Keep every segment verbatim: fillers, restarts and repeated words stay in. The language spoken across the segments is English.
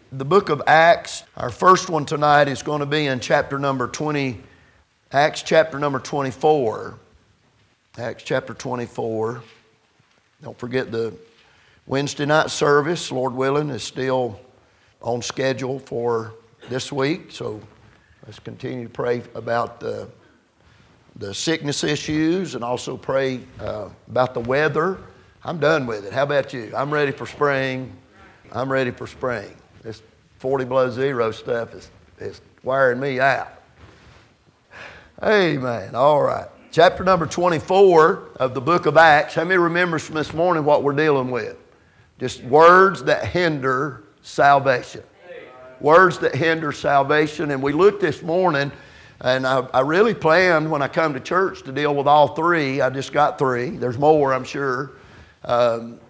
the book of Acts. Our first one tonight is going to be in chapter number twenty, Acts chapter number twenty-four. Acts chapter twenty-four. Don't forget the Wednesday night service, Lord willing, is still on schedule for this week. So let's continue to pray about the, the sickness issues and also pray uh, about the weather. I'm done with it. How about you? I'm ready for spring. I'm ready for spring. This forty below zero stuff is, is wearing me out. Amen. All right. Chapter number twenty-four of the book of Acts. How many remembers from this morning what we're dealing with? Just words that hinder salvation. Words that hinder salvation. And we looked this morning, and I, I really planned when I come to church to deal with all three. I just got three. There's more, I'm sure. Um,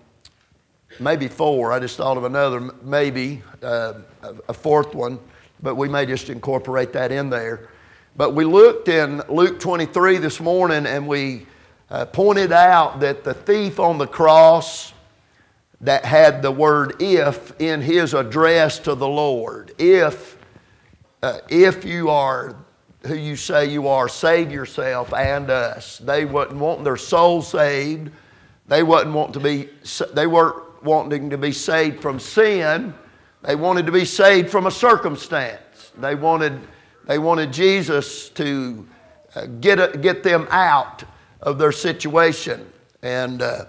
maybe four. I just thought of another, maybe uh, a fourth one, but we may just incorporate that in there. But we looked in Luke twenty-three this morning, and we uh, pointed out that the thief on the cross that had the word "if" in his address to the Lord. If, uh, if you are who you say you are, save yourself and us. They wasn't wanting their soul saved. They wasn't wanting to be. They weren't wanting to be saved from sin. They wanted to be saved from a circumstance. They wanted, they wanted Jesus to uh, get a, get them out of their situation. And uh,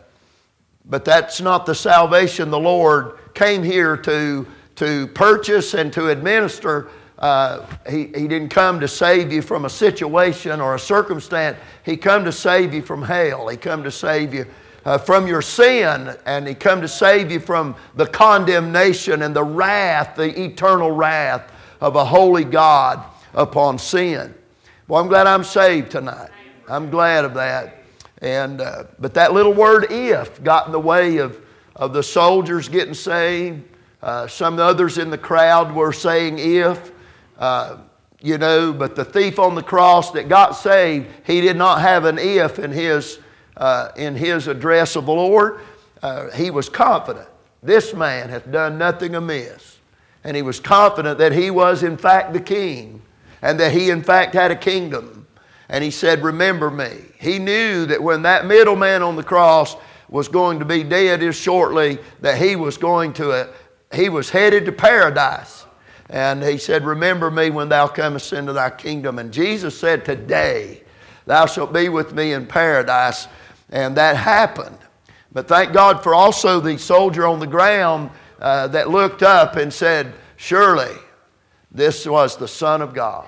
but that's not the salvation the Lord came here to to purchase and to administer. Uh, he, he didn't come to save you from a situation or a circumstance. He come to save you from hell. He come to save you Uh, from your sin, and He come to save you from the condemnation and the wrath, the eternal wrath of a holy God upon sin. Well, I'm glad I'm saved tonight. I'm glad of that. And uh, but that little word "if" got in the way of, of the soldiers getting saved. Uh, some others in the crowd were saying "if," uh, you know, but the thief on the cross that got saved, he did not have an "if" in his Uh, in his address of the Lord. Uh, he was confident, this man hath done nothing amiss. And he was confident that he was in fact the king, and that he in fact had a kingdom. And he said, remember me. He knew that when that middleman on the cross was going to be dead as shortly, that he was going to, uh, he was headed to paradise. And he said, remember me when thou comest into thy kingdom. And Jesus said, today thou shalt be with me in paradise. And that happened. But thank God for also the soldier on the ground uh, that looked up and said, surely this was the Son of God.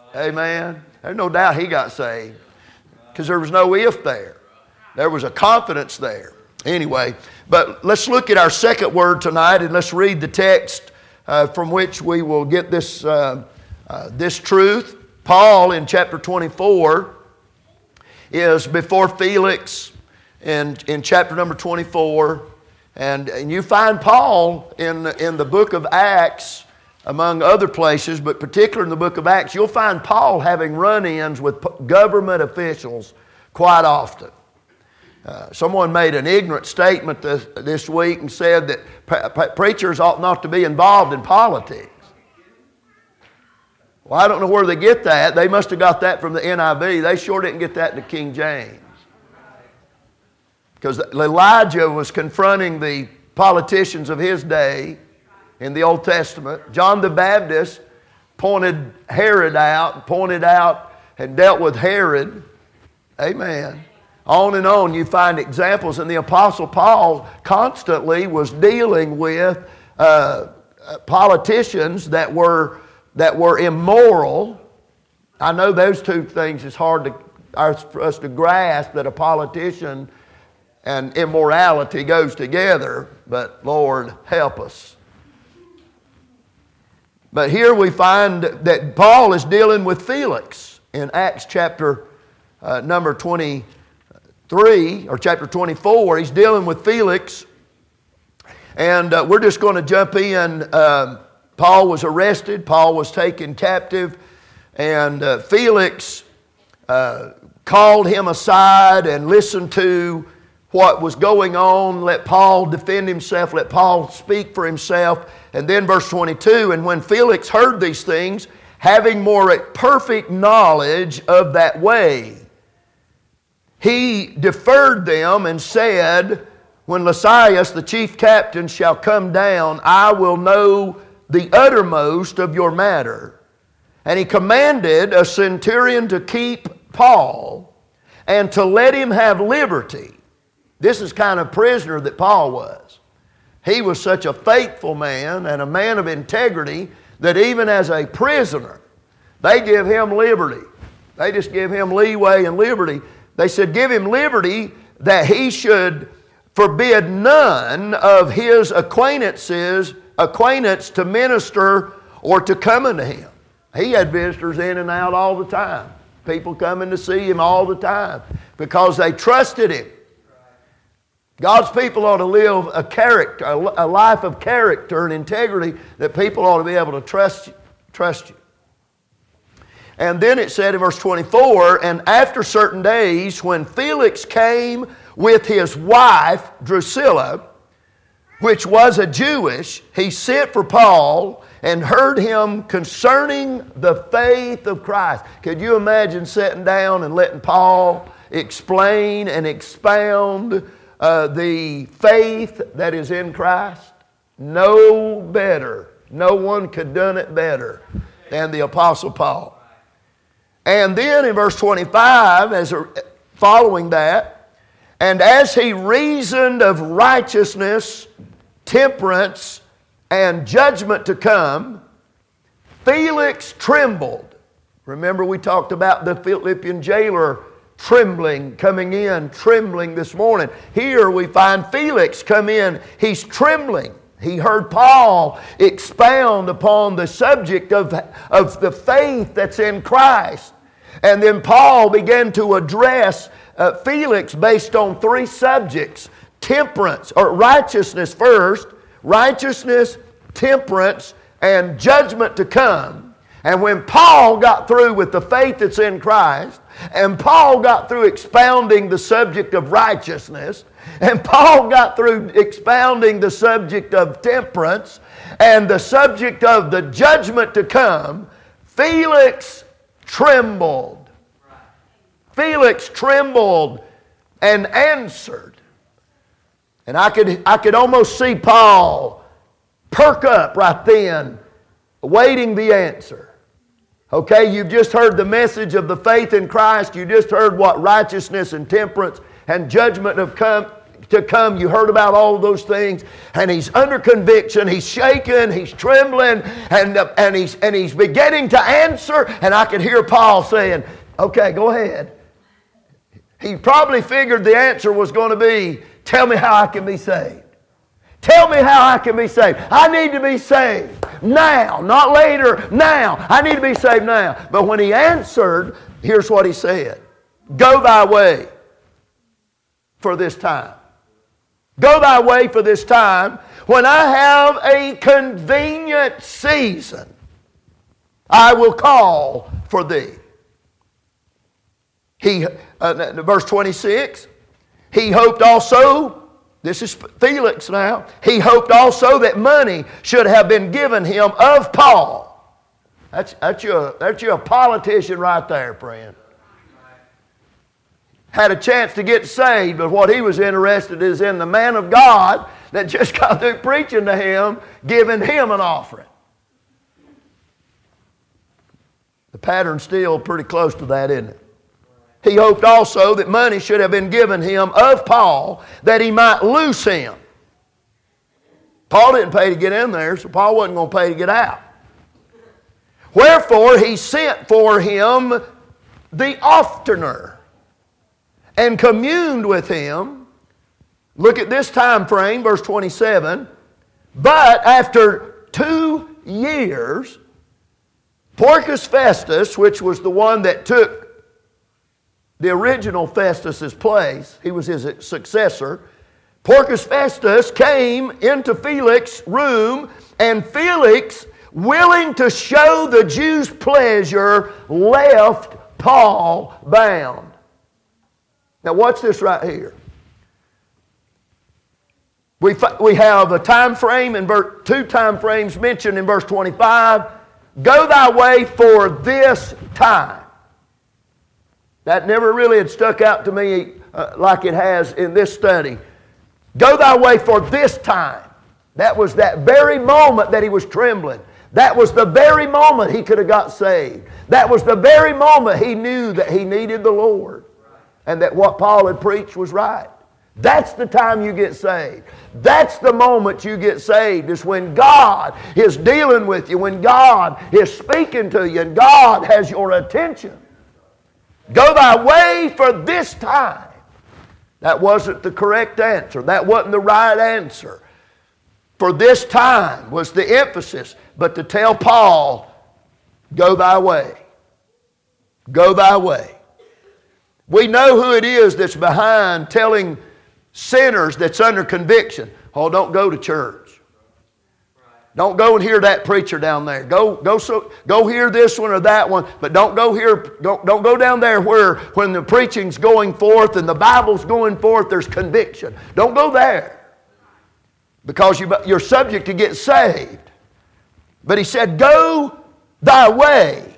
Amen. There's no doubt he got saved, because there was no "if" there. There was a confidence there. Anyway, but let's look at our second word tonight, and let's read the text uh, from which we will get this, uh, uh, this truth. Paul in chapter twenty-four is before Felix in, in chapter number twenty-four. And, and you find Paul in, in the book of Acts, among other places, but particularly in the book of Acts, you'll find Paul having run-ins with government officials quite often. Uh, someone made an ignorant statement this, this week and said that pre- preachers ought not to be involved in politics. Well, I don't know where they get that. They must have got that from the N I V. They sure didn't get that in the King James. Because Elijah was confronting the politicians of his day in the Old Testament. John the Baptist pointed Herod out, pointed out and dealt with Herod. Amen. On and on you find examples. And the Apostle Paul constantly was dealing with uh, politicians that were that were immoral. I know those two things is hard to, for us to grasp, that a politician and immorality goes together, but Lord help us. But here we find that Paul is dealing with Felix in Acts chapter uh, number twenty-three, or chapter twenty-four. He's dealing with Felix, and uh, we're just going to jump in. Uh, Paul was arrested. Paul was taken captive. And uh, Felix uh, called him aside and listened to what was going on. Let Paul defend himself. Let Paul speak for himself. And then verse twenty-two, and when Felix heard these things, having more perfect knowledge of that way, he deferred them and said, when Lysias, the chief captain, shall come down, I will know the uttermost of your matter. And he commanded a centurion to keep Paul and to let him have liberty. This is kind of prisoner that Paul was. He was such a faithful man and a man of integrity that even as a prisoner, they give him liberty. They just give him leeway and liberty. They said, give him liberty that he should forbid none of his acquaintances, acquaintance to minister or to come unto him. He had visitors in and out all the time. People coming to see him all the time because they trusted him. God's people ought to live a character, a life of character and integrity that people ought to be able to trust, trust you. And then it said in verse twenty-four, and after certain days, when Felix came with his wife Drusilla, which was a Jewish, he sent for Paul and heard him concerning the faith of Christ. Could you imagine sitting down and letting Paul explain and expound uh, the faith that is in Christ? No better. No one could have done it better than the Apostle Paul. And then in verse twenty-five, as a, following that, and as he reasoned of righteousness, temperance, and judgment to come, Felix trembled. Remember we talked about the Philippian jailer trembling, coming in, trembling this morning. Here we find Felix come in, he's trembling. He heard Paul expound upon the subject of, of the faith that's in Christ. And then Paul began to address uh, Felix based on three subjects. Temperance, or righteousness first, righteousness, temperance, and judgment to come. And when Paul got through with the faith that's in Christ, and Paul got through expounding the subject of righteousness, and Paul got through expounding the subject of temperance, and the subject of the judgment to come, Felix trembled. Felix trembled and answered. And I could, I could almost see Paul perk up right then, awaiting the answer. Okay, you've just heard the message of the faith in Christ. You just heard what righteousness and temperance and judgment have come to come. You heard about all of those things. And he's under conviction. He's shaking. He's trembling. And, uh, and, he's, and he's beginning to answer. And I could hear Paul saying, okay, go ahead. He probably figured the answer was going to be, tell me how I can be saved. Tell me how I can be saved. I need to be saved now, not later, now. I need to be saved now. But when he answered, here's what he said. Go thy way for this time. Go thy way for this time. When I have a convenient season, I will call for thee. He, uh, verse twenty-six, he hoped also, this is Felix now, he hoped also that money should have been given him of Paul. That's, that's, your, that's your politician right there, friend. Had a chance to get saved, but what he was interested is in the man of God that just got through preaching to him, giving him an offering. The pattern's still pretty close to that, isn't it? He hoped also that money should have been given him of Paul that he might loose him. Paul didn't pay to get in there, so Paul wasn't going to pay to get out. Wherefore he sent for him the oftener and communed with him. Look at this time frame, verse twenty-seven. But after two years, Porcius Festus, which was the one that took the original Festus's place, he was his successor, Porcius Festus came into Felix's room, and Felix, willing to show the Jews' pleasure, left Paul bound. Now watch this right here. We, we have a time frame, in verse, two time frames mentioned in verse twenty-five. Go thy way for this time. That never really had stuck out to me uh, like it has in this study. Go thy way for this time. That was that very moment that he was trembling. That was the very moment he could have got saved. That was the very moment he knew that he needed the Lord and that what Paul had preached was right. That's the time you get saved. That's the moment you get saved, is when God is dealing with you, when God is speaking to you, and God has your attention. Go thy way for this time. That wasn't the correct answer. That wasn't the right answer. For this time was the emphasis. But to tell Paul, go thy way. Go thy way. We know who it is that's behind telling sinners that's under conviction, oh, don't go to church. Don't go and hear that preacher down there. Go, go, so, go hear this one or that one, but don't go here. Don't, don't go down there where when the preaching's going forth and the Bible's going forth, there's conviction. Don't go there because you, you're subject to get saved. But he said, go thy way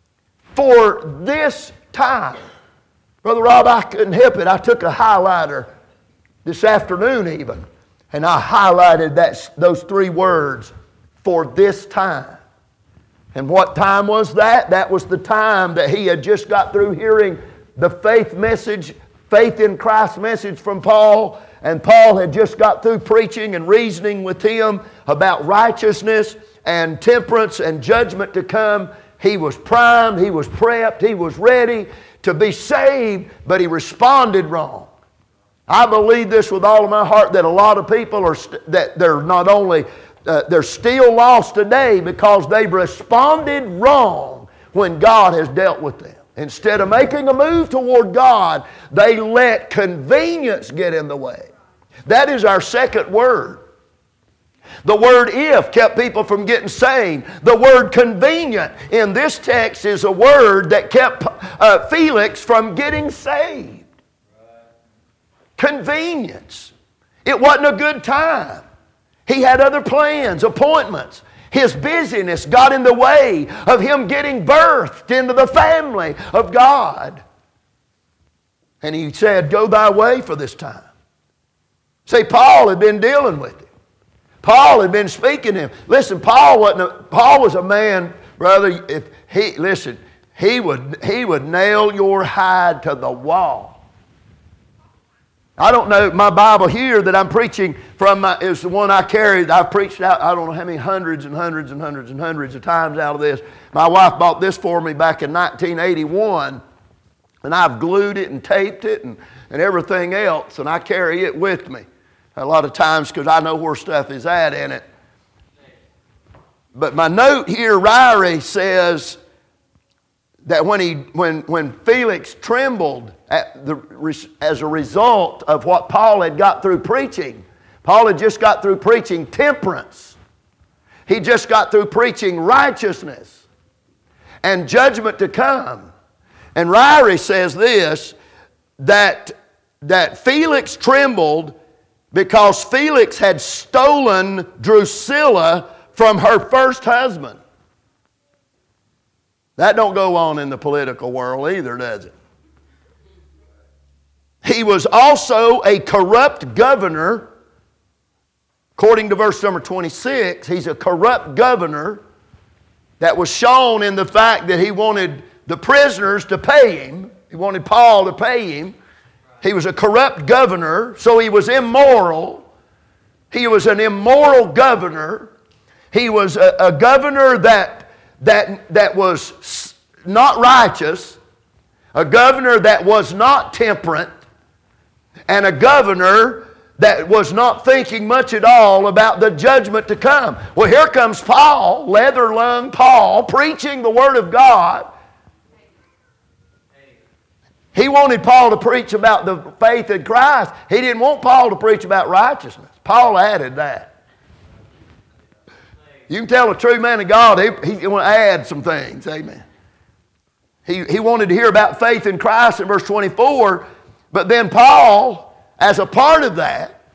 for this time. Brother Rob, I couldn't help it. I took a highlighter this afternoon even, and I highlighted that, those three words, for this time. And what time was that? That was the time that he had just got through hearing the faith message, faith in Christ message from Paul, and Paul had just got through preaching and reasoning with him about righteousness and temperance and judgment to come. He was primed, he was prepped, he was ready to be saved, but he responded wrong. I believe this with all of my heart, that a lot of people are st- that they're not only uh, they're still lost today because they've responded wrong when God has dealt with them. Instead of making a move toward God, they let convenience get in the way. That is our second word. The word if kept people from getting saved. The word convenient in this text is a word that kept uh, Felix from getting saved. Convenience. It wasn't a good time. He had other plans, appointments. His busyness got in the way of him getting birthed into the family of God. And he said, go thy way for this time. See, Paul had been dealing with him. Paul had been speaking to him. Listen, Paul wasn't a, Paul was a man, brother, if he listen, he would he would nail your hide to the wall. I don't know, my Bible here that I'm preaching from my, is the one I carried. I've preached out, I don't know how many hundreds and hundreds and hundreds and hundreds of times out of this. My wife bought this for me back in nineteen eighty-one, and I've glued it and taped it and, and everything else, and I carry it with me a lot of times because I know where stuff is at in it. But my note here, Ryrie, says that when he when when Felix trembled at the, as a result of what Paul had got through preaching, Paul had just got through preaching temperance. He just got through preaching righteousness and judgment to come. And Ryrie says this, that, that Felix trembled because Felix had stolen Drusilla from her first husband. That don't go on in the political world either, does it? He was also a corrupt governor. According to verse number twenty-six, he's a corrupt governor that was shown in the fact that he wanted the prisoners to pay him. He wanted Paul to pay him. He was a corrupt governor, so he was immoral. He was an immoral governor. He was a, a governor that, that, that was not righteous, a governor that was not temperate, and a governor that was not thinking much at all about the judgment to come. Well, here comes Paul, leather-lung Paul, preaching the Word of God. He wanted Paul to preach about the faith in Christ. He didn't want Paul to preach about righteousness. Paul added that. You can tell a true man of God, he, he want to add some things. Amen. He, he wanted to hear about faith in Christ in verse twenty-four, but then Paul, as a part of that,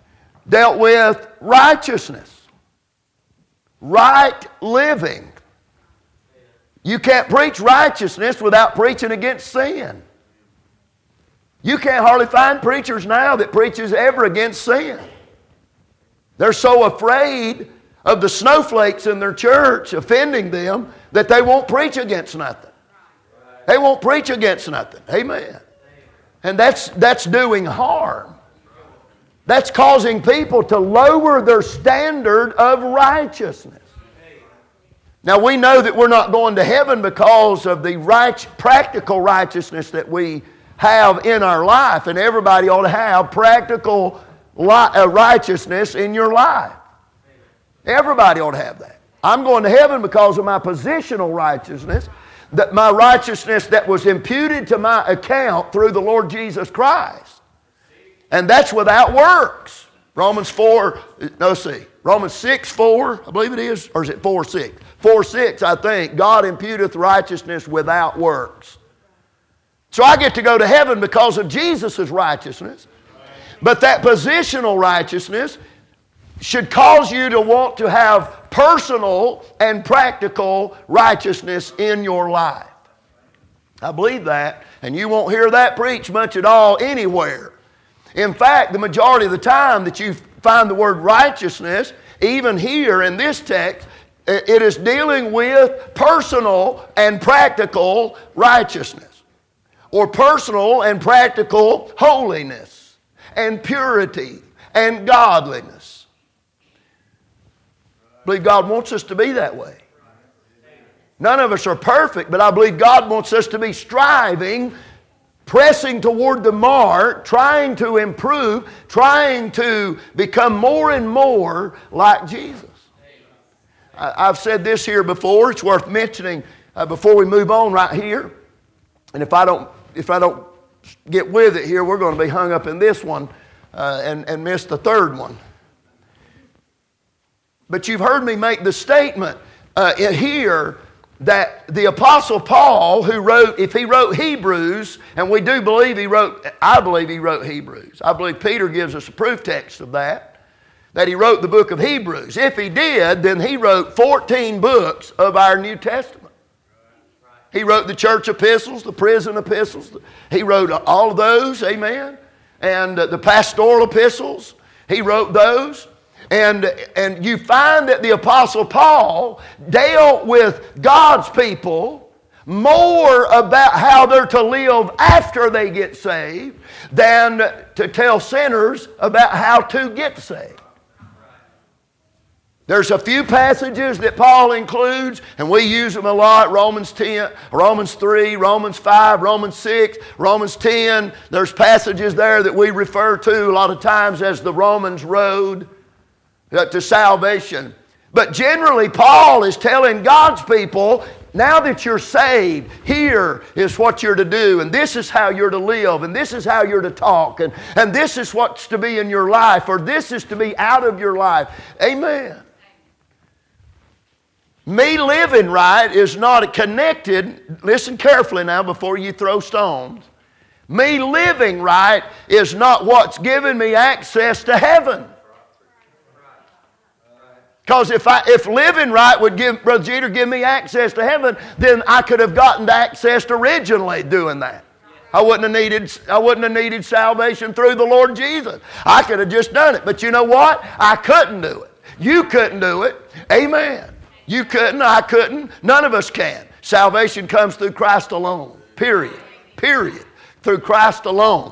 dealt with righteousness, right living. You can't preach righteousness without preaching against sin. You can't hardly find preachers now that preaches ever against sin. They're so afraid of the snowflakes in their church offending them that they won't preach against nothing. They won't preach against nothing. Amen. And that's, that's doing harm. That's causing people to lower their standard of righteousness. Now we know that we're not going to heaven because of the right, practical righteousness that we have in our life. And everybody ought to have practical righteousness in your life. Everybody ought to have that. I'm going to heaven because of my positional righteousness, that my righteousness that was imputed to my account through the Lord Jesus Christ. And that's without works. Romans four, no see, Romans six, four, I believe it is, or is it four, six? four, six, I think, God imputeth righteousness without works. So I get to go to heaven because of Jesus' righteousness. But that positional righteousness should cause you to want to have personal and practical righteousness in your life. I believe that, and you won't hear that preached much at all anywhere. In fact, the majority of the time that you find the word righteousness, even here in this text, it is dealing with personal and practical righteousness, or personal and practical holiness, and purity, and godliness. I believe God wants us to be that way. None of us are perfect, but I believe God wants us to be striving, pressing toward the mark, trying to improve, trying to become more and more like Jesus. I've said this here before. It's worth mentioning uh, before we move on right here. And if I don't, if I don't get with it here, we're going to be hung up in this one uh, and, and miss the third one. But you've heard me make the statement uh, here that the Apostle Paul, who wrote, if he wrote Hebrews, and we do believe he wrote, I believe he wrote Hebrews. I believe Peter gives us a proof text of that. That he wrote the book of Hebrews. If he did, then he wrote fourteen books of our New Testament. He wrote the church epistles, the prison epistles. He wrote all of those, amen. And the pastoral epistles, he wrote those. And, and you find that the Apostle Paul dealt with God's people more about how they're to live after they get saved than to tell sinners about how to get saved. There's a few passages that Paul includes, and we use them a lot. Romans ten, Romans three, Romans five, Romans six, Romans ten. There's passages there that we refer to a lot of times as the Romans road to salvation. But generally, Paul is telling God's people, now that you're saved, here is what you're to do, and this is how you're to live, and this is how you're to talk, and, and this is what's to be in your life, or this is to be out of your life. Amen. Me living right is not connected, listen carefully now before you throw stones. Me living right is not what's given me access to heaven. Because if I if living right would give Brother Jeter give me access to heaven, then I could have gotten to access originally doing that. I wouldn't have needed I wouldn't have needed salvation through the Lord Jesus. I could have just done it. But you know what? I couldn't do it. You couldn't do it. Amen. You couldn't, I couldn't, none of us can. Salvation comes through Christ alone. Period. Period. Through Christ alone.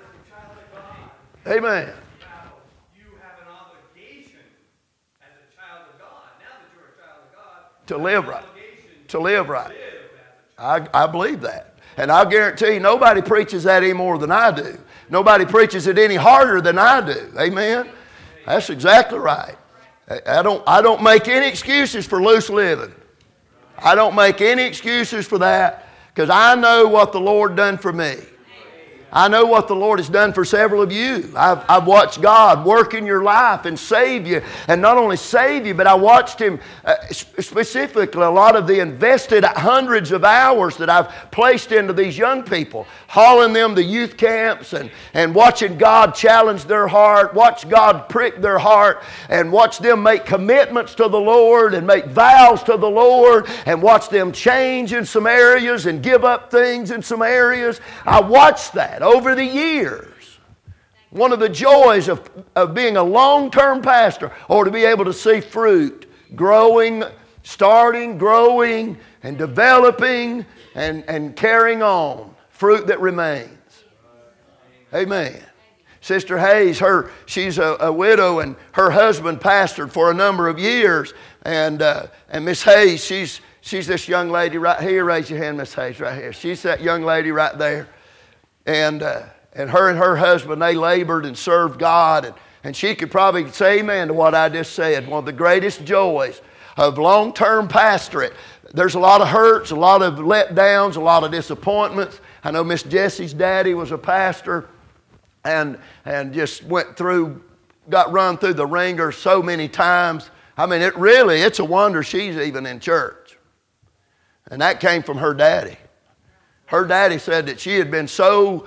Amen. You have an obligation as a child of God. Now that you're a child of God, to live right. To live right. I, I believe that. And I'll guarantee you, nobody preaches that any more than I do. Nobody preaches it any harder than I do. Amen? That's exactly right. I don't, I don't make any excuses for loose living. I don't make any excuses for that because I know what the Lord done for me. I know what the Lord has done for several of you. I've, I've watched God work in your life and save you. And not only save you, but I watched Him uh, specifically a lot of the invested hundreds of hours that I've placed into these young people, hauling them to youth camps and, and watching God challenge their heart, watch God prick their heart, and watch them make commitments to the Lord and make vows to the Lord, and watch them change in some areas and give up things in some areas. I watched that over the years. One of the joys of, of being a long-term pastor, or to be able to see fruit growing, starting, growing, and developing, and, and carrying on. Fruit that remains. Amen. Sister Hayes, her, she's a, a widow, and her husband pastored for a number of years. And, uh, and Miss Hayes, she's, she's this young lady right here. Raise your hand, Miss Hayes, right here. She's that young lady right there. And, uh, and her and her husband, they labored and served God. And, and she could probably say amen to what I just said. One of the greatest joys of long-term pastorate. There's a lot of hurts, a lot of letdowns, a lot of disappointments. I know Miss Jessie's daddy was a pastor and, and just went through, got run through the ringer so many times. I mean, it really, it's a wonder she's even in church. And that came from her daddy. Her daddy said that she had been so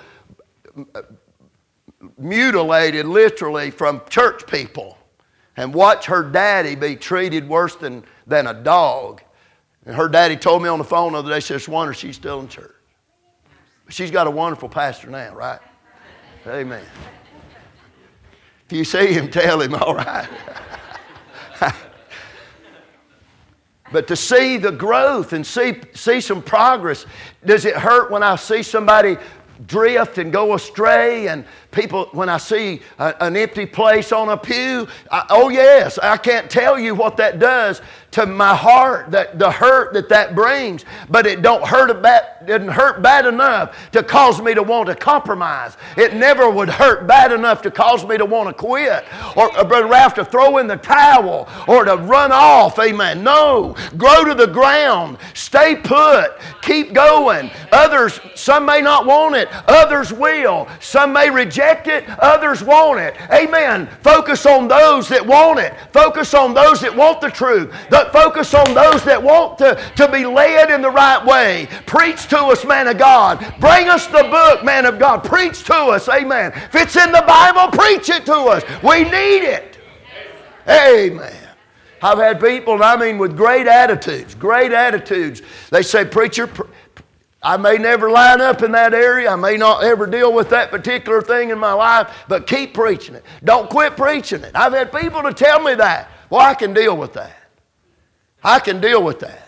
mutilated, literally, from church people, and watch her daddy be treated worse than, than a dog. And her daddy told me on the phone the other day, she said, it's a wonder she's still in church. But she's got a wonderful pastor now, right? Amen. If you see him, tell him, all right. But to see the growth and see, see some progress, does it hurt when I see somebody drift and go astray, and people, when I see a, an empty place on a pew, I, oh yes, I can't tell you what that does to my heart, that the hurt that that brings, but it don't hurt a bad, didn't hurt bad enough to cause me to want to compromise. It never would hurt bad enough to cause me to want to quit, or, or Brother Ralph, to throw in the towel, or to run off, amen. No, grow to the ground, stay put, keep going. Others, some may not want it, others will. Some may reject it, others want it. Amen. Focus on those that want it. Focus on those that want the truth. The, focus on those that want to, to be led in the right way. Preach to us, man of God. Bring us the book, man of God. Preach to us. Amen. If it's in the Bible, preach it to us. We need it. Amen. I've had people, I mean, with great attitudes, great attitudes. They say, preacher, pr- I may never line up in that area. I may not ever deal with that particular thing in my life, but keep preaching it. Don't quit preaching it. I've had people to tell me that. Well, I can deal with that. I can deal with that.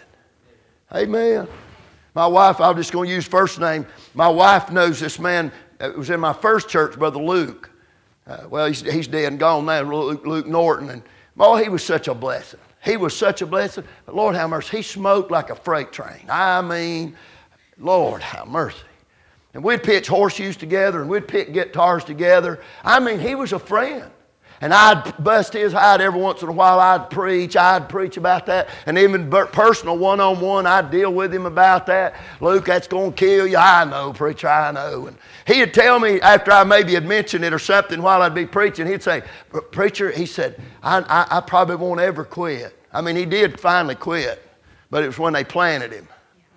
Amen. My wife, I'm just going to use first name. My wife knows this man. It was in my first church, Brother Luke. Uh, well, he's, he's dead and gone now, Luke, Luke Norton. And, oh, he was such a blessing. He was such a blessing. But Lord have mercy, he smoked like a freight train. I mean, Lord have mercy. And we'd pitch horseshoes together, and we'd pick guitars together. I mean, he was a friend. And I'd bust his hide every once in a while. I'd preach. I'd preach about that. And even personal one-on-one, I'd deal with him about that. Luke, that's going to kill you. I know, preacher, I know. And he'd tell me after I maybe had mentioned it or something while I'd be preaching, he'd say, preacher, he said, I, I, I probably won't ever quit. I mean, he did finally quit, but it was when they planted him.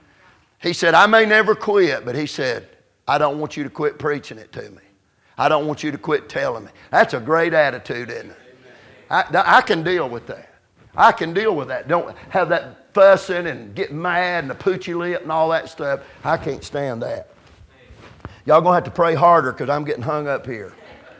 He said, I may never quit, but he said, I don't want you to quit preaching it to me. I don't want you to quit telling me. That's a great attitude, isn't it? I, I can deal with that. I can deal with that. Don't have that fussing and getting mad and the poochy lip and all that stuff. I can't stand that. Y'all going to have to pray harder because I'm getting hung up here.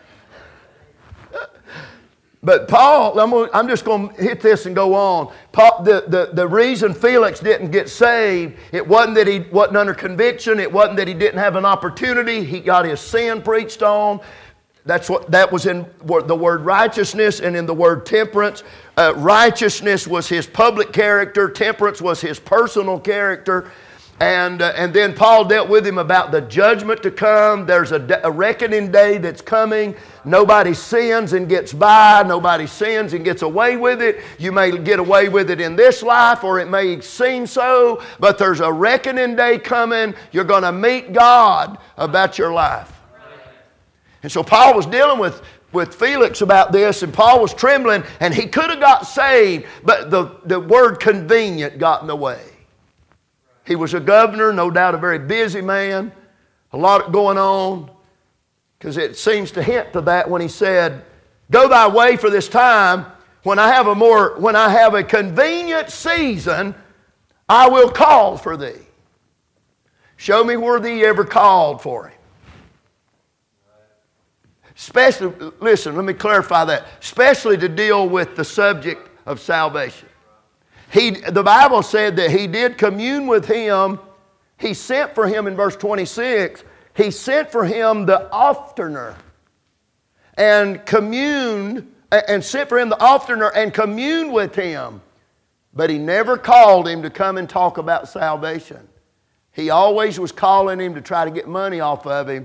But Paul, I'm, gonna, I'm just going to hit this and go on. Paul, the, the, the reason Felix didn't get saved, it wasn't that he wasn't under conviction. It wasn't that he didn't have an opportunity. He got his sin preached on. That's what that was in the word righteousness and in the word temperance. Uh, righteousness was his public character. Temperance was his personal character. And, uh, and then Paul dealt with him about the judgment to come. There's a, a reckoning day that's coming. Nobody sins and gets by. Nobody sins and gets away with it. You may get away with it in this life, or it may seem so, but there's a reckoning day coming. You're going to meet God about your life. And so Paul was dealing with, with Felix about this, and Paul was trembling, and he could have got saved, but the, the word convenient got in the way. He was a governor, no doubt a very busy man, a lot going on, because it seems to hint to that when he said, go thy way for this time, when I have a more, when I have a convenient season, I will call for thee. Show me where thee ever called for him. Especially, listen, let me clarify that. Especially to deal with the subject of salvation. He, the Bible said that he did commune with him. He sent for him in verse twenty-six. He sent for him the oftener. And communed, and sent for him the oftener and communed with him. But he never called him to come and talk about salvation. He always was calling him to try to get money off of him.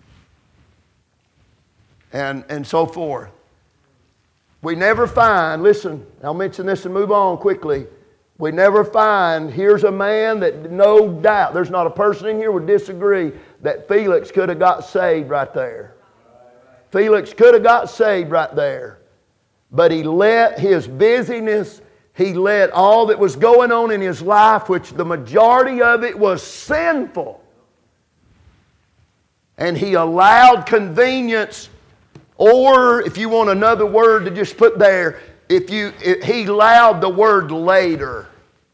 And, and so forth. We never find, listen, I'll mention this and move on quickly. We never find, here's a man that no doubt, there's not a person in here would disagree that Felix could have got saved right there. Felix could have got saved right there. But he let his busyness, he let all that was going on in his life, which the majority of it was sinful. And he allowed convenience, or if you want another word to just put there, if you if he allowed the word later.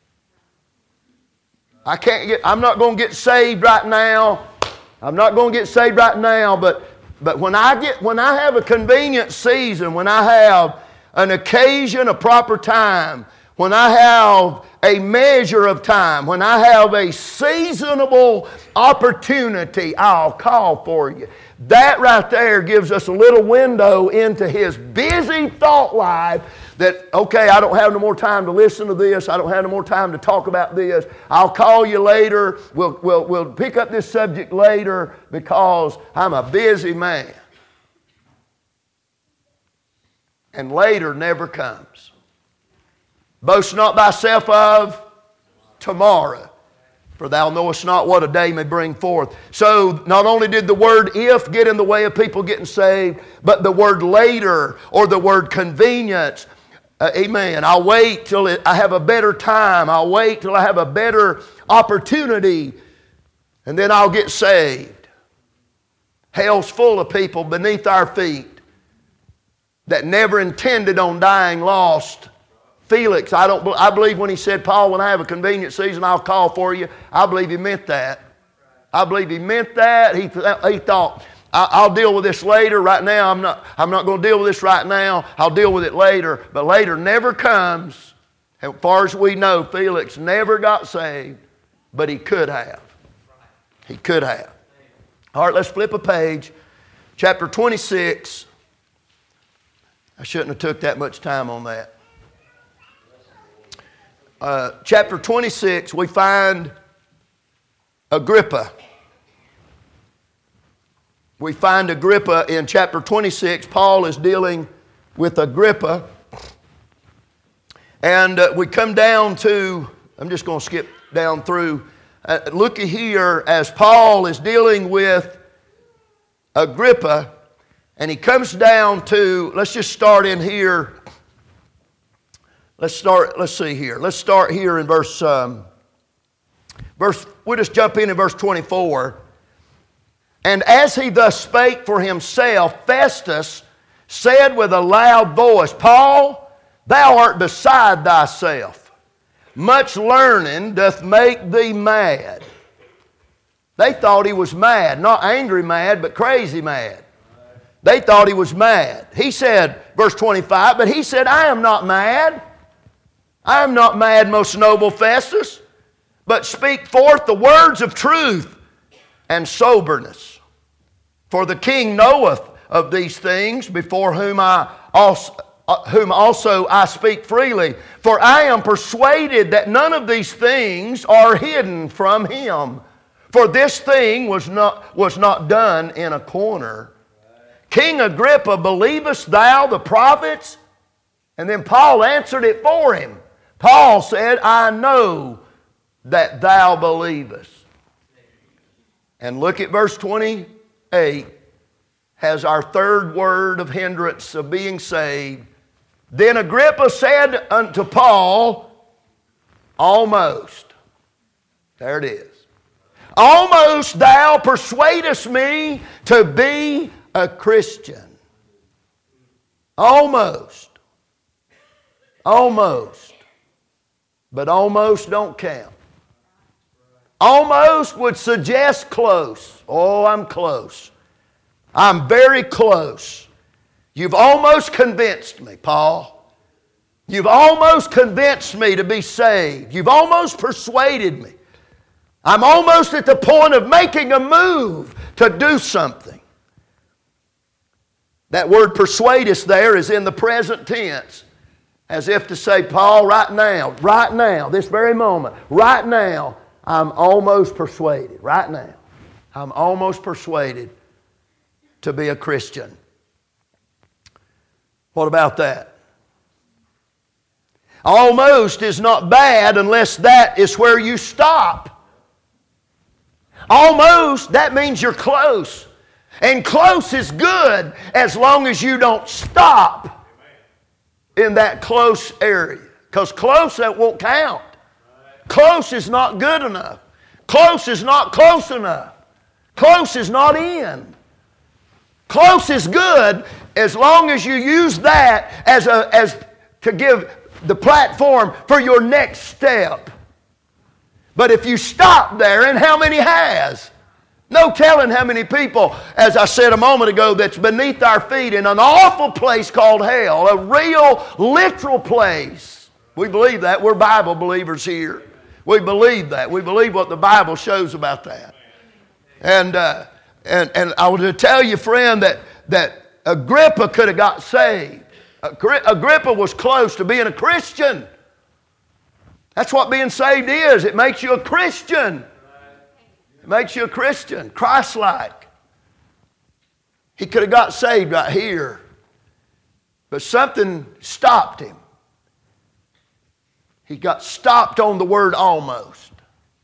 I can't get, I'm not going to get saved right now. I'm not going to get saved right now, but but when I get when I have a convenient season, when I have an occasion, a proper time, when I have a measure of time, when I have a seasonable opportunity, I'll call for you. That right there gives us a little window into his busy thought life that, okay, I don't have no more time to listen to this. I don't have no more time to talk about this. I'll call you later. We'll, we'll, we'll pick up this subject later because I'm a busy man. And later never comes. Boast not thyself of tomorrow, for thou knowest not what a day may bring forth. So not only did the word if get in the way of people getting saved, but the word later or the word convenience. Uh, amen. I'll wait till it, I have a better time. I'll wait till I have a better opportunity, and then I'll get saved. Hell's full of people beneath our feet that never intended on dying lost. Felix, I don't. I believe when he said, Paul, when I have a convenient season, I'll call for you. I believe he meant that. I believe he meant that. He, he thought, I'll deal with this later. Right now, I'm not, I'm not going to deal with this right now. I'll deal with it later. But later never comes. As far as we know, Felix never got saved, but he could have. He could have. All right, let's flip a page. Chapter twenty-six. I shouldn't have took that much time on that. Uh, chapter twenty-six, we find Agrippa. We find Agrippa in chapter twenty-six. Paul is dealing with Agrippa. And uh, we come down to, I'm just going to skip down through. Uh, look here as Paul is dealing with Agrippa. And he comes down to, let's just start in here. Let's start, let's see here. Let's start here in verse, um, verse, we'll just jump in in verse twenty-four. And as he thus spake for himself, Festus said with a loud voice, Paul, thou art beside thyself. Much learning doth make thee mad. They thought he was mad, not angry mad, but crazy mad. They thought he was mad. He said, verse twenty-five, but he said, I am not mad. I am not mad, most noble Festus, but speak forth the words of truth and soberness. For the king knoweth of these things, before whom I also, uh, whom also I speak freely. For I am persuaded that none of these things are hidden from him. For this thing was not, was not done in a corner. King Agrippa, believest thou the prophets? And then Paul answered it for him. Paul said, I know that thou believest. And look at verse twenty-eight. has our third word of hindrance of being saved. Then Agrippa said unto Paul, almost. There it is. Almost thou persuadest me to be a Christian. Almost. Almost. But almost don't count. Almost would suggest close. Oh, I'm close. I'm very close. You've almost convinced me, Paul. You've almost convinced me to be saved. You've almost persuaded me. I'm almost at the point of making a move to do something. That word persuade us there is in the present tense, as if to say, Paul, right now, right now, this very moment, right now, I'm almost persuaded. Right now, I'm almost persuaded to be a Christian. What about that? Almost is not bad unless that is where you stop. Almost, that means you're close. And close is good as long as you don't stop in that close area. Because close, that won't count. Close is not good enough. Close is not close enough. Close is not in. Close is good as long as you use that as a as to give the platform for your next step. But if you stop there, and how many has? No telling how many people, as I said a moment ago, that's beneath our feet in an awful place called hell, a real, literal place. We believe that. We're Bible believers here. We believe that. We believe what the Bible shows about that. And uh, and and I want to tell you, friend, that that Agrippa could have got saved. Agrippa was close to being a Christian. That's what being saved is. It makes you a Christian. It makes you a Christian, Christ-like. He could have got saved right here, but something stopped him. He got stopped on the word almost.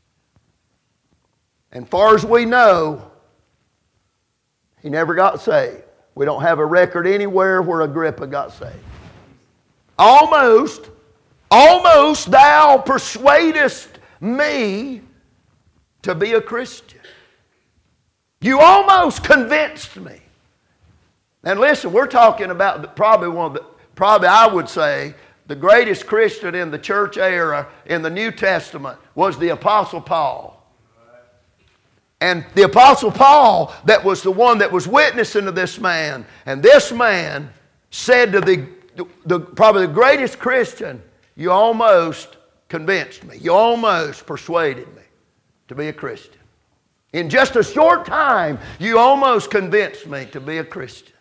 And far as we know, he never got saved. We don't have a record anywhere where Agrippa got saved. Almost, almost thou persuadest me to be a Christian. You almost convinced me. And listen, we're talking about the, probably one of the, probably I would say, the greatest Christian in the church era in the New Testament was the Apostle Paul. And the Apostle Paul, that was the one that was witnessing to this man. And this man said to the, the probably the greatest Christian, you almost convinced me. You almost persuaded me to be a Christian. In just a short time, you almost convinced me to be a Christian.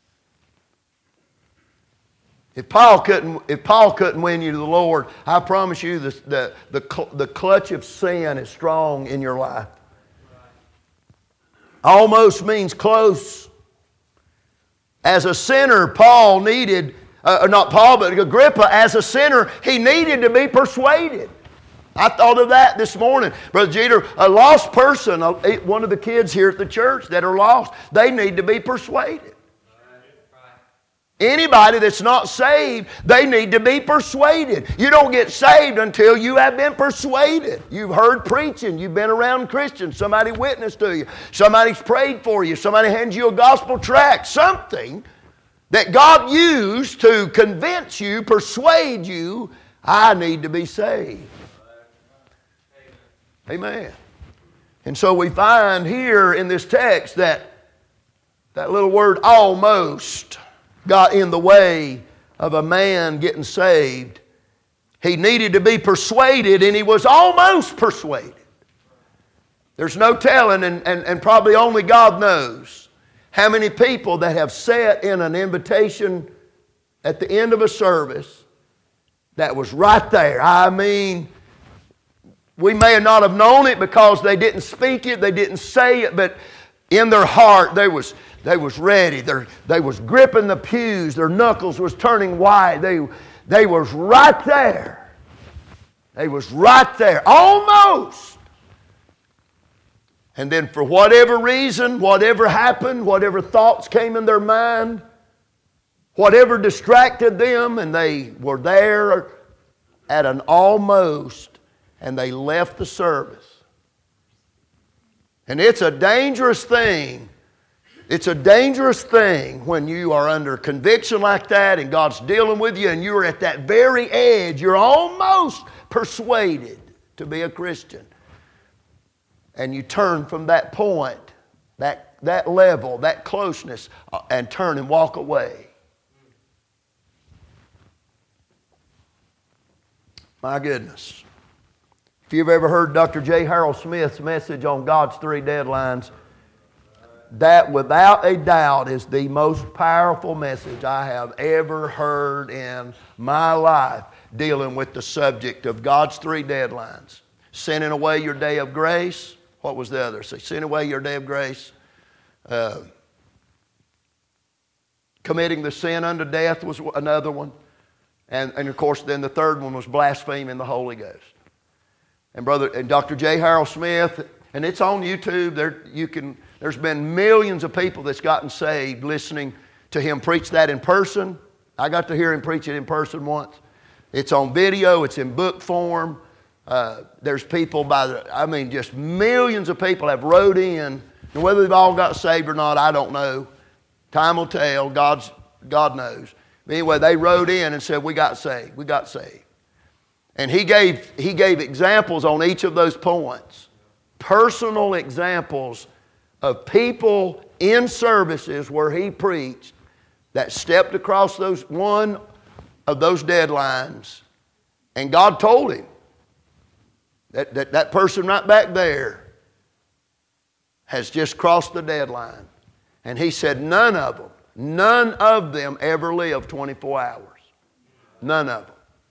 If Paul couldn't, if Paul couldn't win you to the Lord, I promise you the, the, the, the clutch of sin is strong in your life. Almost means close. As a sinner, Paul needed, uh, not Paul, but Agrippa, as a sinner, he needed to be persuaded. I thought of that this morning. Brother Jeter, a lost person, one of the kids here at the church that are lost, they need to be persuaded. Anybody that's not saved, they need to be persuaded. You don't get saved until you have been persuaded. You've heard preaching. You've been around Christians. Somebody witnessed to you. Somebody's prayed for you. Somebody hands you a gospel tract. Something that God used to convince you, persuade you, I need to be saved. Amen. And so we find here in this text that that little word almost got in the way of a man getting saved. He needed to be persuaded, and he was almost persuaded. There's no telling, and, and, and probably only God knows, how many people that have sat in an invitation at the end of a service that was right there. I mean, we may not have known it because they didn't speak it, they didn't say it, but in their heart they was They was ready. They they was gripping the pews. Their knuckles was turning white. They, they was right there. They was right there. Almost. And then for whatever reason, whatever happened, whatever thoughts came in their mind, whatever distracted them, and they were there at an almost, and they left the service. And it's a dangerous thing. It's a dangerous thing when you are under conviction like that and God's dealing with you and you're at that very edge. You're almost persuaded to be a Christian. And you turn from that point, that, that level, that closeness, and turn and walk away. My goodness. If you've ever heard Doctor J. Harold Smith's message on God's three deadlines, that without a doubt is the most powerful message I have ever heard in my life dealing with the subject of God's three deadlines. Sending away your day of grace. What was the other? So send away your day of grace. Uh, committing the sin unto death was another one. And, and of course, then the third one was blaspheming the Holy Ghost. And brother, and Doctor J. Harold Smith, and it's on YouTube. There, you can. There's been millions of people that's gotten saved listening to him preach that in person. I got to hear him preach it in person once. It's on video. It's in book form. Uh, there's people by the, I mean, just millions of people have wrote in. And whether they've all got saved or not, I don't know. Time will tell. God's, God knows. But anyway, they wrote in and said, we got saved. We got saved. And he gave, he gave examples on each of those points. Personal examples of people in services where he preached that stepped across those one of those deadlines. And God told him that that, that person right back there has just crossed the deadline. And he said none of them, none of them ever lived twenty-four hours. None of them.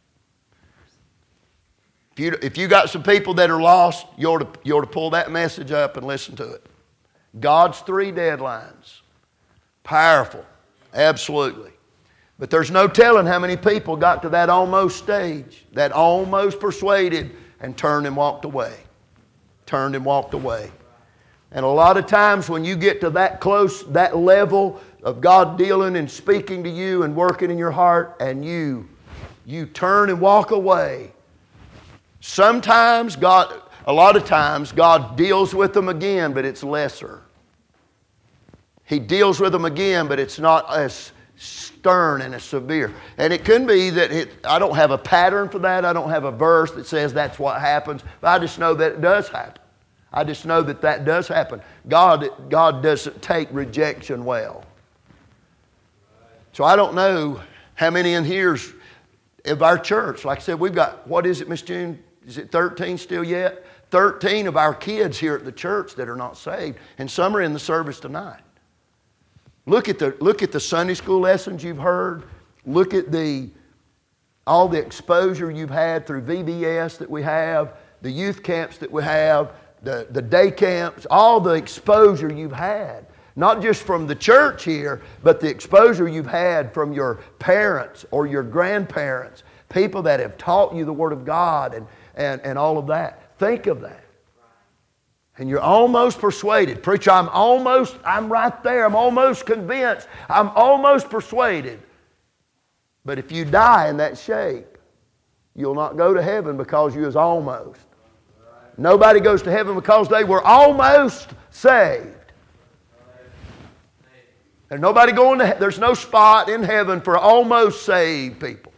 If you, if you got some people that are lost, you ought, to, you ought to pull that message up and listen to it. God's three deadlines. Powerful. Absolutely. But there's no telling how many people got to that almost stage, that almost persuaded, and turned and walked away. Turned and walked away. And a lot of times when you get to that close, that level of God dealing and speaking to you and working in your heart, and you, you turn and walk away, sometimes God, a lot of times God deals with them again, but it's lesser. He deals with them again, but it's not as stern and as severe. And it can be that it, I don't have a pattern for that. I don't have a verse that says that's what happens. But I just know that it does happen. I just know that that does happen. God, God doesn't take rejection well. So I don't know how many in here of our church. Like I said, we've got, what is it, Miss June? Is it thirteen still yet? thirteen of our kids here at the church that are not saved. And some are in the service tonight. Look at the, look at the Sunday school lessons you've heard. Look at the, all the exposure you've had through V B S that we have, the youth camps that we have, the, the day camps, all the exposure you've had. Not just from the church here, but the exposure you've had from your parents or your grandparents, people that have taught you the Word of God and, and, and all of that. Think of that. And you're almost persuaded. Preacher, I'm almost, I'm right there. I'm almost convinced. I'm almost persuaded. But if you die in that shape, you'll not go to heaven because you was almost. Nobody goes to heaven because they were almost saved. There's nobody going to, there's no spot in heaven for almost saved people.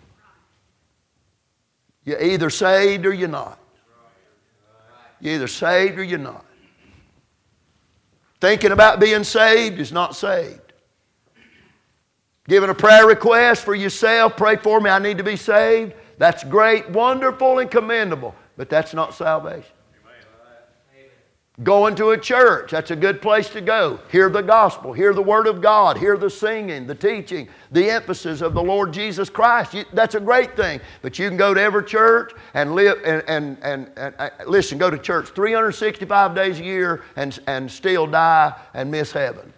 You're either saved or you're not. You're either saved or you're not. Thinking about being saved is not saved. Giving a prayer request for yourself, pray for me, I need to be saved. That's great, wonderful, and commendable. But that's not salvation. Going to a church, that's a good place to go. Hear the gospel, hear the Word of God, hear the singing, the teaching, the emphasis of the Lord Jesus Christ. You, that's a great thing. But you can go to every church and live, and, and, and, and uh, listen, go to church three hundred sixty-five days a year and, and still die and miss heaven.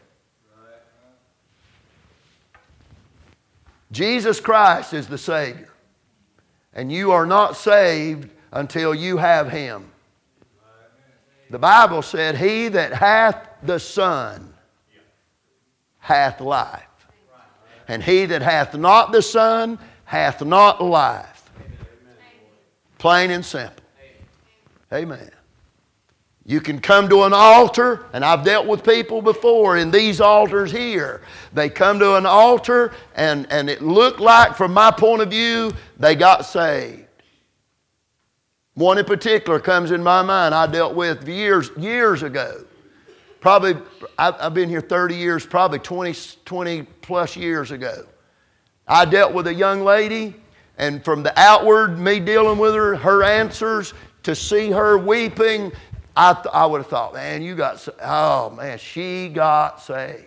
Jesus Christ is the Savior. And you are not saved until you have Him. The Bible said, he that hath the Son hath life. And he that hath not the Son hath not life. Plain and simple. Amen. You can come to an altar, and I've dealt with people before in these altars here. They come to an altar, and, and it looked like, from my point of view, they got saved. One in particular comes in my mind I dealt with years, years ago. Probably, I've been here thirty years, probably twenty, twenty plus years ago. I dealt with a young lady, and from the outward, me dealing with her, her answers, to see her weeping, I, th- I would have thought, man, you got, oh man, she got saved.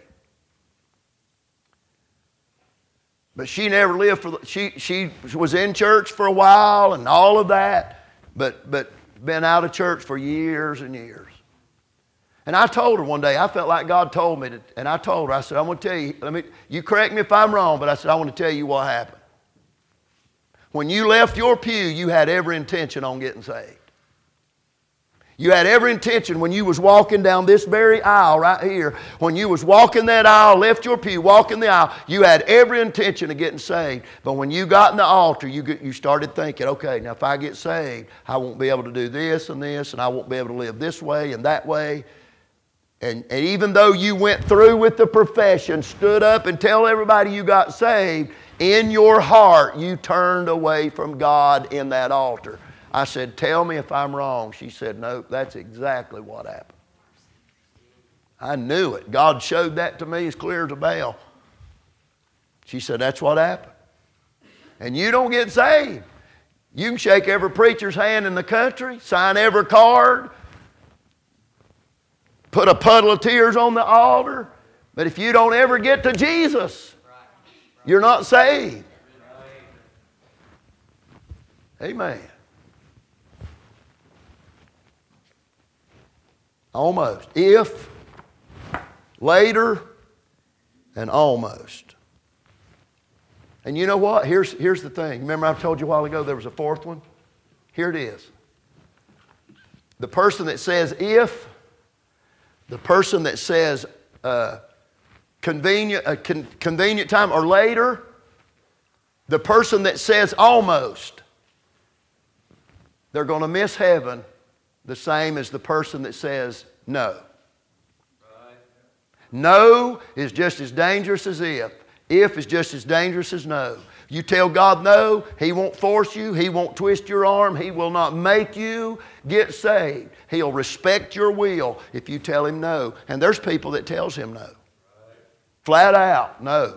But she never lived for, the, she, she was in church for a while and all of that, but, but been out of church for years and years. And I told her one day, I felt like God told me, to, and I told her, I said, I want to tell you, let me, you correct me if I'm wrong, but I said, I want to tell you what happened. When you left your pew, you had every intention on getting saved. You had every intention when you was walking down this very aisle right here. When you was walking that aisle, left your pew, walking the aisle, you had every intention of getting saved. But when you got in the altar, you, get, you started thinking, okay, now if I get saved, I won't be able to do this and this, and I won't be able to live this way and that way. And, and even though you went through with the profession, stood up and tell everybody you got saved, in your heart you turned away from God in that altar. I said, tell me if I'm wrong. She said, no, that's exactly what happened. I knew it. God showed that to me as clear as a bell. She said, that's what happened. And you don't get saved. You can shake every preacher's hand in the country, sign every card, put a puddle of tears on the altar, but if you don't ever get to Jesus, you're not saved. Amen. Almost. If, later, and almost. And you know what? Here's, here's the thing. Remember I told you a while ago there was a fourth one? Here it is. The person that says if, the person that says uh, convenient, uh, con- convenient time or later, the person that says almost, they're going to miss heaven the same as the person that says no. Right. No is just as dangerous as if. If is just as dangerous as no. You tell God no, He won't force you. He won't twist your arm. He will not make you get saved. He'll respect your will if you tell Him no. And there's people that tells Him no. Right. Flat out, no.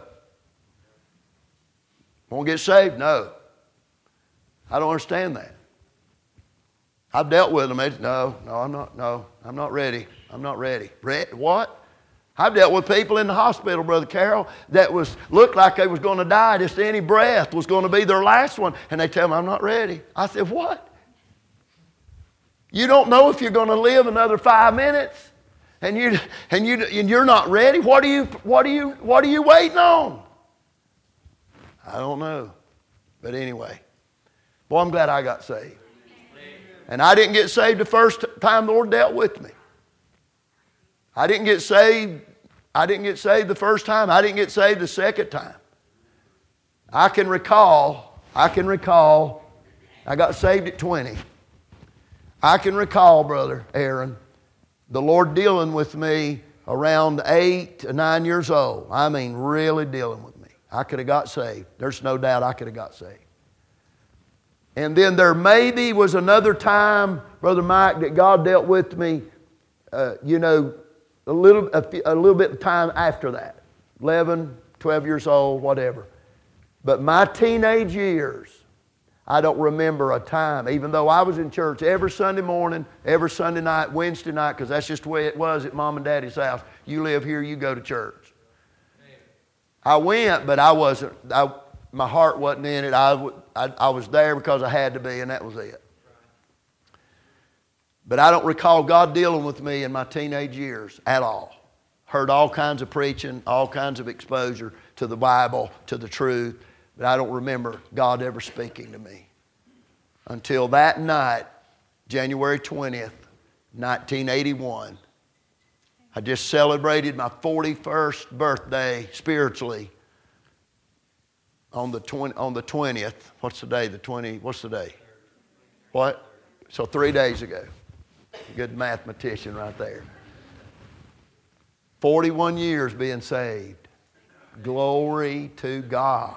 Won't get saved? No. I don't understand that. I've dealt with them. They, no, no, I'm not, no, I'm not ready. I'm not ready. Re- what? I've dealt with people in the hospital, Brother Carroll, that was looked like they was going to die. Just any breath was going to be their last one. And they tell me, I'm not ready. I said, what? You don't know if you're going to live another five minutes? And, you, and, you, and you're not ready? What are, you, what, are you, what are you waiting on? I don't know. But anyway, boy, I'm glad I got saved. And I didn't get saved the first time the Lord dealt with me. I didn't get saved. I didn't get saved the first time. I didn't get saved the second time. I can recall, I can recall, I got saved at twenty. I can recall, Brother Aaron, the Lord dealing with me around eight to nine years old. I mean, really dealing with me. I could have got saved. There's no doubt I could have got saved. And then there maybe was another time, Brother Mike, that God dealt with me, uh, you know, a little, a, a little bit of time after that. eleven, twelve years old, whatever. But my teenage years, I don't remember a time, even though I was in church every Sunday morning, every Sunday night, Wednesday night, because that's just the way it was at Mom and Daddy's house. You live here, you go to church. I went, but I wasn't, I, my heart wasn't in it. I, I, I was there because I had to be, and that was it. But I don't recall God dealing with me in my teenage years at all. Heard all kinds of preaching, all kinds of exposure to the Bible, to the truth, but I don't remember God ever speaking to me. Until that night, January twentieth, nineteen eighty-one. I just celebrated my forty-first birthday spiritually on the twenty, on the twentieth. What's the day? The twenty. What's the day? What? So three days ago. Good mathematician right there. forty-one years being saved. Glory to God.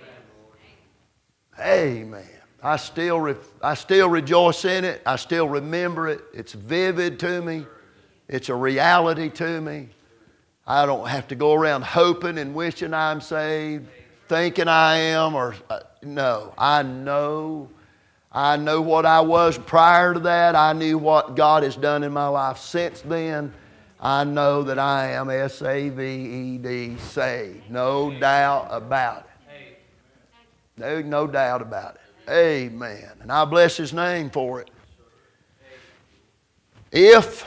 Amen. I still, re- I still rejoice in it. I still remember it. It's vivid to me. It's a reality to me. I don't have to go around hoping and wishing I'm saved, thinking I am, or uh, no. I know. I know what I was prior to that. I knew what God has done in my life since then. I know that I am S A V E D, saved. No doubt about it. No, no doubt about it. Amen. And I bless His name for it. If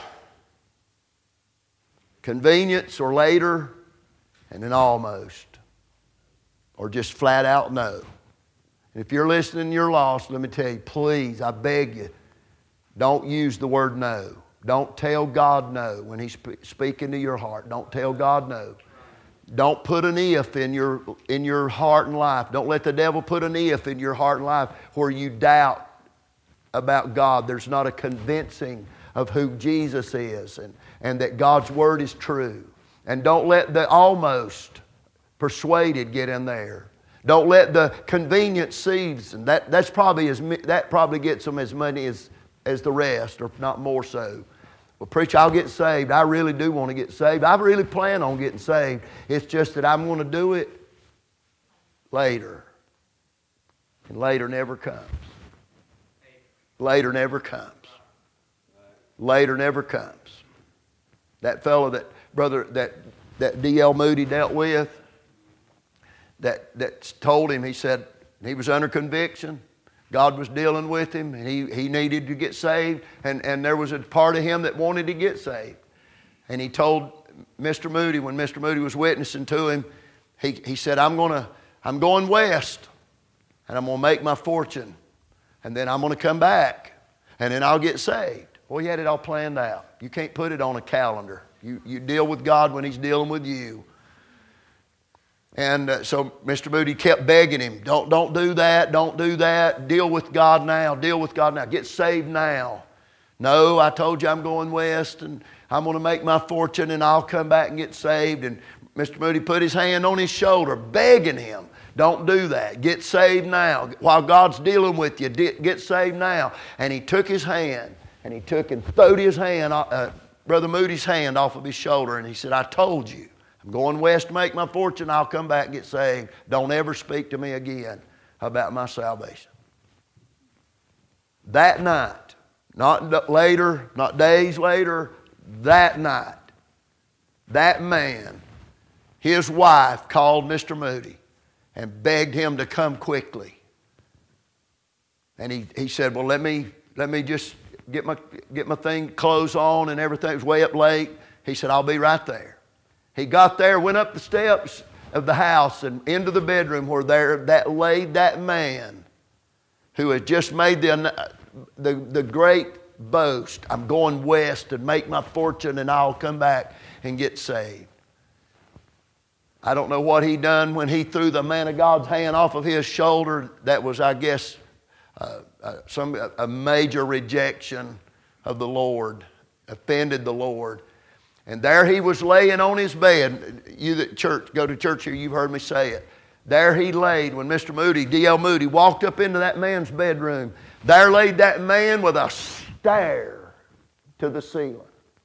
convenience or later, and then almost, or just flat out no. If you're listening and you're lost, let me tell you, please, I beg you, don't use the word no. Don't tell God no when He's speaking to your heart. Don't tell God no. Don't put an if in your, in your heart and life. Don't let the devil put an if in your heart and life where you doubt about God. There's not a convincing of who Jesus is and, and that God's Word is true. And don't let the almost persuaded get in there. Don't let the convenient season, that, that's probably as, that probably gets them as many as, as the rest, or if not more so. Well, preacher, I'll get saved. I really do want to get saved. I really plan on getting saved. It's just that I'm going to do it later. And later never comes. Later never comes. Later never comes. That fellow that, brother, that, that D L Moody dealt with, that, that told him, he said, he was under conviction. God was dealing with him, and he, he needed to get saved, and, and there was a part of him that wanted to get saved. And he told Mister Moody, when Mister Moody was witnessing to him, he, he said, I'm gonna, I'm going west, and I'm going to make my fortune, and then I'm going to come back, and then I'll get saved. Well, he had it all planned out. You can't put it on a calendar. You, you deal with God when He's dealing with you. And uh, so Mister Moody kept begging him, don't, don't do that, don't do that. Deal with God now, deal with God now. Get saved now. No, I told you I'm going west and I'm going to make my fortune and I'll come back and get saved. And Mister Moody put his hand on his shoulder, begging him, don't do that. Get saved now. While God's dealing with you, get saved now. And he took his hand and he took and throwed his hand, uh, Brother Moody's hand off of his shoulder, and he said, I told you. I'm going west to make my fortune. I'll come back and get saved. Don't ever speak to me again about my salvation. That night, not later, not days later, that night, that man, his wife called Mister Moody and begged him to come quickly. And he, he said, well, let me, let me just get my, get my thing, clothes on and everything. It was way up late. He said, I'll be right there. He got there, went up the steps of the house and into the bedroom where there that laid that man who had just made the, the, the great boast, I'm going west and make my fortune and I'll come back and get saved. I don't know what he done when he threw the man of God's hand off of his shoulder. That was, I guess, uh, uh, some a major rejection of the Lord, offended the Lord. And there he was laying on his bed. You that church, go to church here, you've heard me say it. There he laid when Mister Moody, D L Moody, walked up into that man's bedroom. There laid that man with a stare to the ceiling.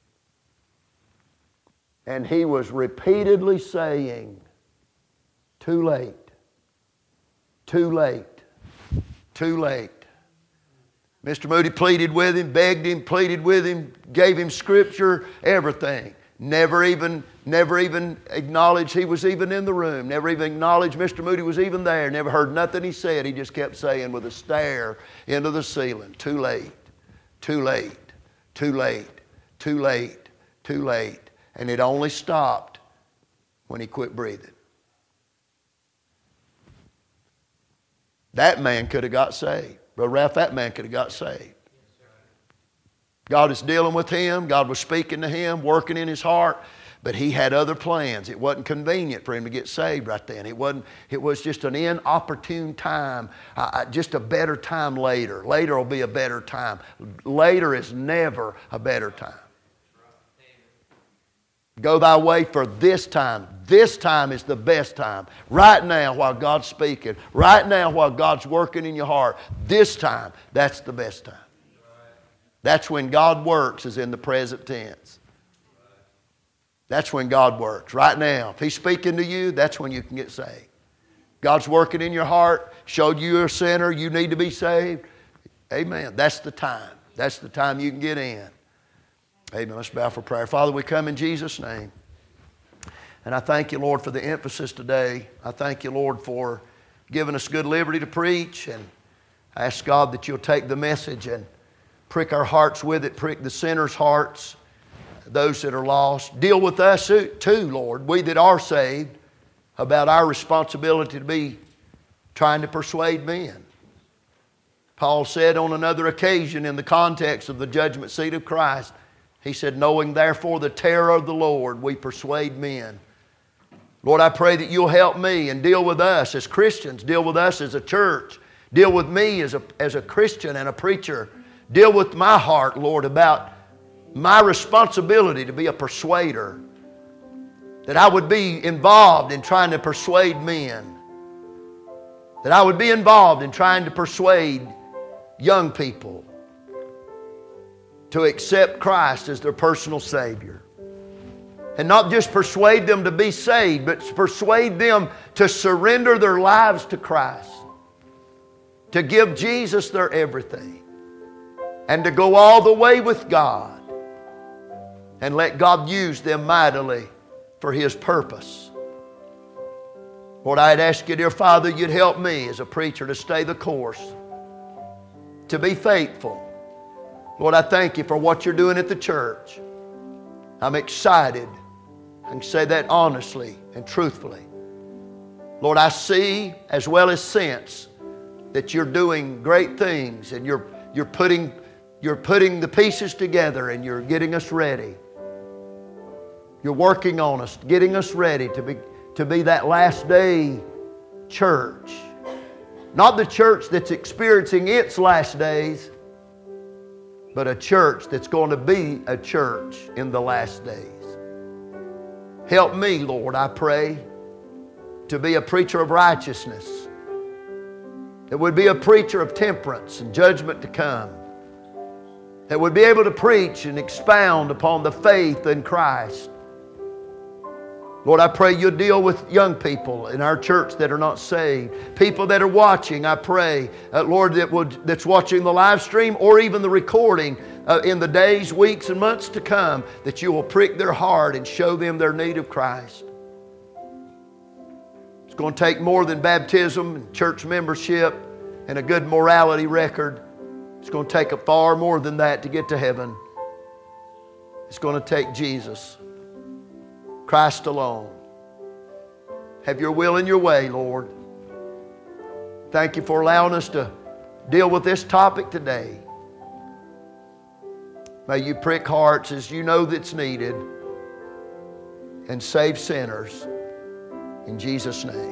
And he was repeatedly saying, too late, too late, too late. Mister Moody pleaded with him, begged him, pleaded with him, gave him scripture, everything. Never even, never even acknowledged he was even in the room. Never even acknowledged Mister Moody was even there. Never heard nothing he said. He just kept saying with a stare into the ceiling, too late, too late, too late, too late, too late. And it only stopped when he quit breathing. That man could have got saved. Brother Ralph, that man could have got saved. God is dealing with him. God was speaking to him, working in his heart. But he had other plans. It wasn't convenient for him to get saved right then. It wasn't. It was just an inopportune time. Uh, just a better time later. Later will be a better time. Later is never a better time. Go thy way for this time. This time is the best time. Right now while God's speaking. Right now while God's working in your heart. This time, that's the best time. That's when God works, is in the present tense. That's when God works. Right now. If He's speaking to you, that's when you can get saved. God's working in your heart, showed you you're a sinner, you need to be saved. Amen. That's the time. That's the time you can get in. Amen. Let's bow for prayer. Father, we come in Jesus' name. And I thank you, Lord, for the emphasis today. I thank you, Lord, for giving us good liberty to preach. And I ask God that you'll take the message and prick our hearts with it, prick the sinners' hearts, those that are lost. Deal with us too, Lord, we that are saved, about our responsibility to be trying to persuade men. Paul said on another occasion in the context of the judgment seat of Christ, he said, knowing therefore the terror of the Lord, we persuade men. Lord, I pray that you'll help me and deal with us as Christians, deal with us as a church, deal with me as a, as a Christian and a preacher. Deal with my heart, Lord, about my responsibility to be a persuader. That I would be involved in trying to persuade men. That I would be involved in trying to persuade young people to accept Christ as their personal Savior. And not just persuade them to be saved, but persuade them to surrender their lives to Christ. To give Jesus their everything. And to go all the way with God. And let God use them mightily for His purpose. Lord, I'd ask you, dear Father, you'd help me as a preacher to stay the course. To be faithful. Lord, I thank you for what you're doing at the church. I'm excited. I can say that honestly and truthfully. Lord, I see as well as sense that you're doing great things and you're, you're putting... You're putting the pieces together and you're getting us ready. You're working on us, getting us ready to be, to be that last day church. Not the church that's experiencing its last days, but a church that's going to be a church in the last days. Help me, Lord, I pray, to be a preacher of righteousness. That would be a preacher of temperance and judgment to come. That would be able to preach and expound upon the faith in Christ. Lord, I pray you'll deal with young people in our church that are not saved. People that are watching, I pray, uh, Lord, that would, that's watching the live stream or even the recording uh, in the days, weeks, and months to come, that you will prick their heart and show them their need of Christ. It's going to take more than baptism and church membership and a good morality record. It's going to take a far more than that to get to heaven. It's going to take Jesus, Christ alone. Have your will and your way, Lord. Thank you for allowing us to deal with this topic today. May you prick hearts as you know that's needed and save sinners. In Jesus' name.